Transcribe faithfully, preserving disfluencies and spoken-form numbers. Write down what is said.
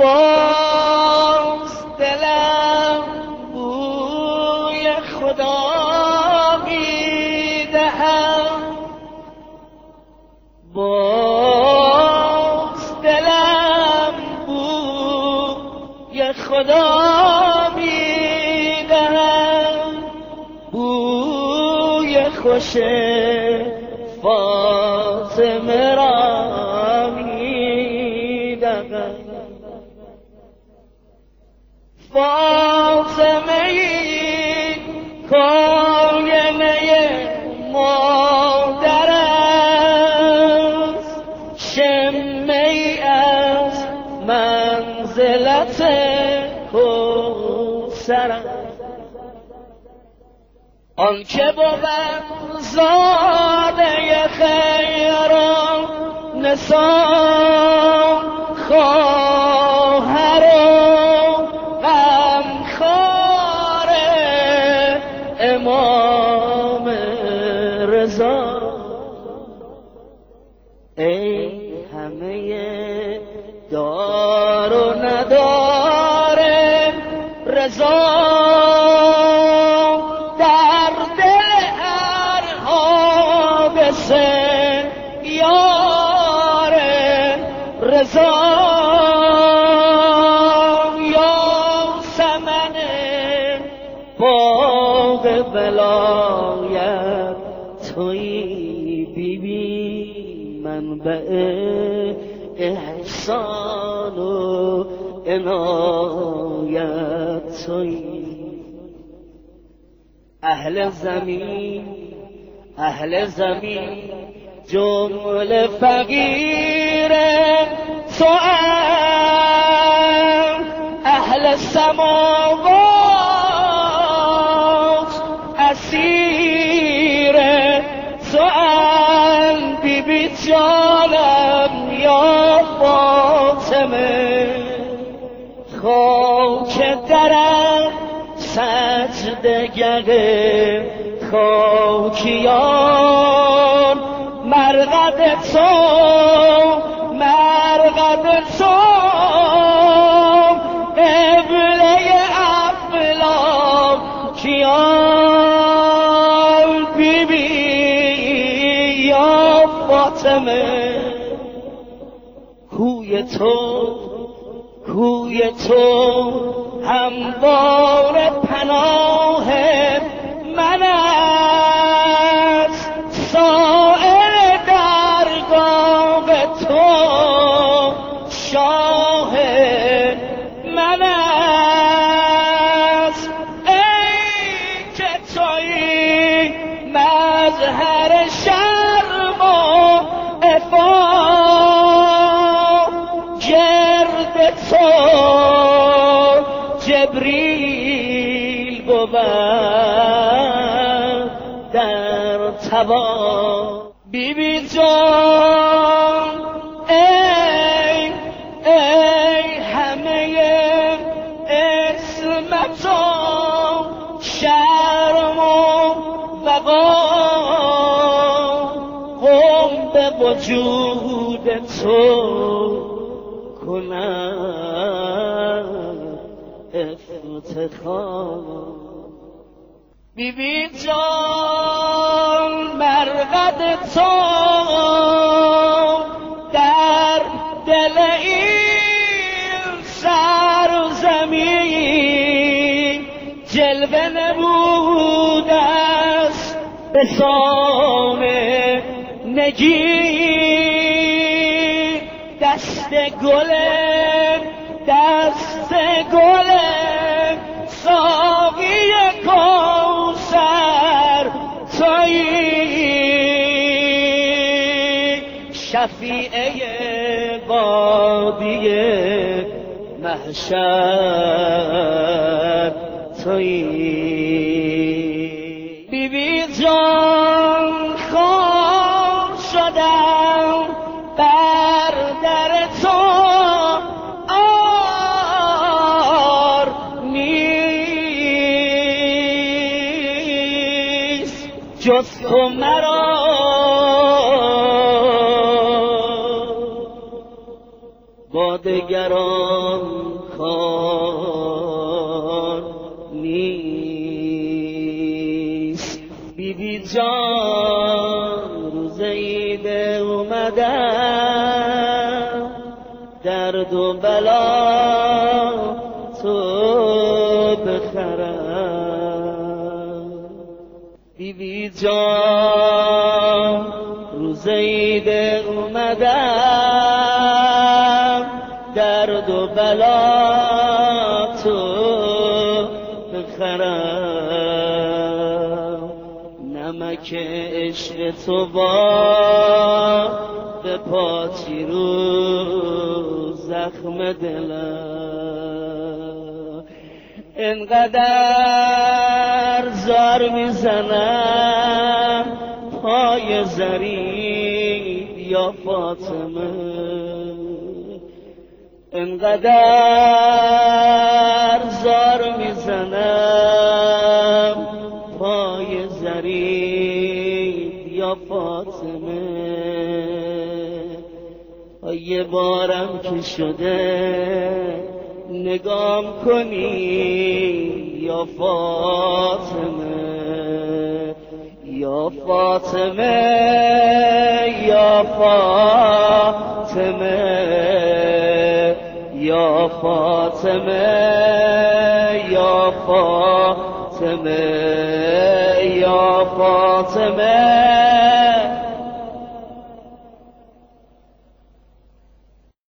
باز دلم بوی خدا میدهم، باز دلم بوی خدا میدهم، بوی خوش فاطمه را میدهم. فاطمه ای کاینه مادر است، شمه ای از منزلت کوثر است. آن که بود زاده خیران نسا خواهر و غمخوار امام رضا. ای همه دار و ندار رضا، در دل هر حادثه یار رضا. یاسمن باغ ولایت تویی بیبی، منبع احسان و عنایت تویی. اهل زمین اهل زمین جمله فقیر توام، اهل سماوات اسیر توام. بی بی جانم یا فاطمه، خاک درم سجده‌گر خاکیان، مرقد تو مرقد تو قبله افلاکیان. بی بی یا فاطمه، کوی تو کوی تو هموار پناه من است، سائر درگاه تو شاه من است. ای که تویی مظهر شرم و عفاف، گرد تو جبریل بود در تواف. بی بی جان ای ای همه عصمت و شرم و وقار، قم به وجود تو کنم افتخار. بی بی جان مرقد تو در دل این سرزمین جلوه نموده است به سام نگین. دست گل دست گل ساقی کوثر تویی، شفیعه وادی محشر تویی. بی بی جان خون شدم بر در تو آر نیست، جز تو مرا با دگران کار نیست. بی بی جان روز عید اومدم، درد و بلا تو بخرم. بی بی جان روز عید اومدم، درد و بلا تو بخرم. نمک عشق تو با به پاچی رو زخم دلم، انقدر زار میزنم پای زری یا فاطمه، انقدر زار میزنم پای زری یا فاطمه. یه بارم که شده نگام کنی یا فاطمه، یا فاطمه، یا فاطمه، یا فاطمه، یا فاطمه، یا فاطمه.